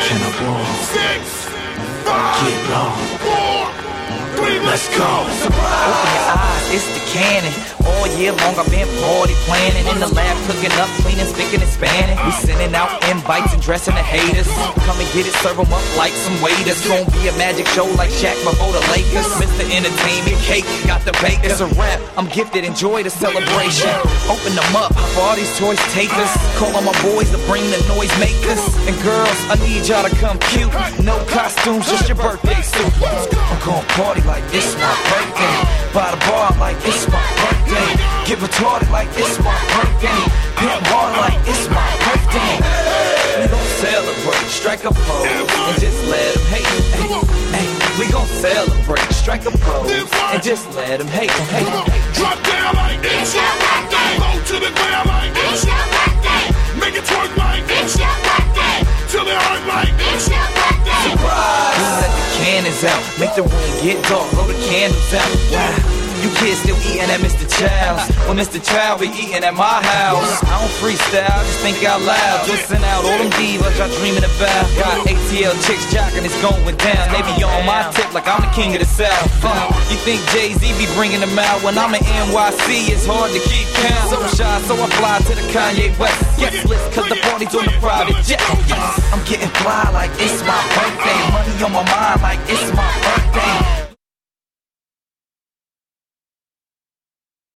Can I blow? 6, 5, Get low. 4, 3, let's go. Open your eyes, it's the cannon. All year long I've been party planning. In the lab cooking up, cleaning, sticking and spanning. We sending out invites and dressing the haters. Come and get it, serve them up like some waiters. Gonna be a magic show like Shaq before the Lakers. Mr. Entertainment, cake, got the bake. It's a rap, I'm gifted, enjoy the celebration. Open them up, for all these toys take us. Call on my boys to bring the noise makers. And girls, I need y'all to come cute. No costumes, just your birthday suit. I'm gonna party like it's my birthday. By the bar like it's my birthday. Get retarded like it's my birthday. Pimp hard like it's my birthday. We gon' celebrate, strike a pose, and just let them hate. Hey, we gon' celebrate, strike a pose, and just let them hate. Drop down like it's your birthday. Low to the ground like it's your birthday. Make it twerk like it's your birthday. Till it hurt like it's your birthday. Surprise! We let the cannons out, make the room get dark, blow the candles out. Wow. You kids still eating at Mr. Child's. Well, Mr. Child be eating at my house. I don't freestyle, just think out loud. Twisting out all them divas y'all dreaming about. Got ATL chicks jocking, it's going down. They be on my tip like I'm the king of the South. You think Jay-Z be bringing them out? When I'm in NYC, it's hard to keep count. So shy, so I fly to the Kanye West. Yes, list, cause the party's on the private jet. I'm getting fly like it's my birthday. Money on my mind like it's my birthday.